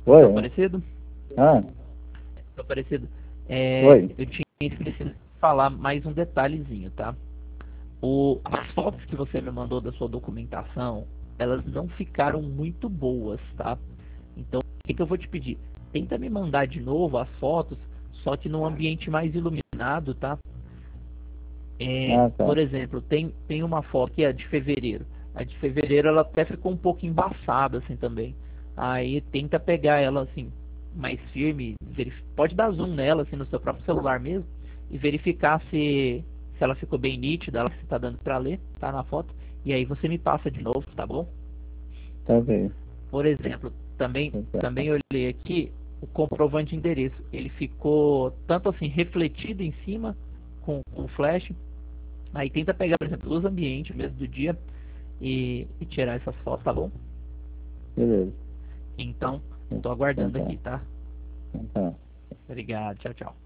Oi. Seu Aparecido? Ah, Seu Aparecido, oi. eu tinha esquecido de falar mais um detalhezinho, tá? As fotos que você me mandou da sua documentação, elas não ficaram muito boas, tá? Então, o que que eu vou te pedir? Tenta me mandar de novo as fotos, só que num ambiente mais iluminado, tá? Ah, tá. Por exemplo, tem uma foto que é de fevereiro. A de fevereiro ela até ficou um pouco embaçada assim também. Aí tenta pegar ela assim mais firme, pode dar zoom nela assim no seu próprio celular mesmo e verificar se ela ficou bem nítida, ela se tá dando para ler, tá na foto. E aí você me passa de novo, tá bom? Tá bem. Por exemplo, também olhei aqui o comprovante de endereço. Ele ficou tanto assim refletido em cima com flash. Aí tenta pegar, por exemplo, os ambientes mesmo do dia e tirar essas fotos, tá bom? Beleza. Então, tô Então aguardando tá. aqui, tá? Então tá. Obrigado, tchau, tchau.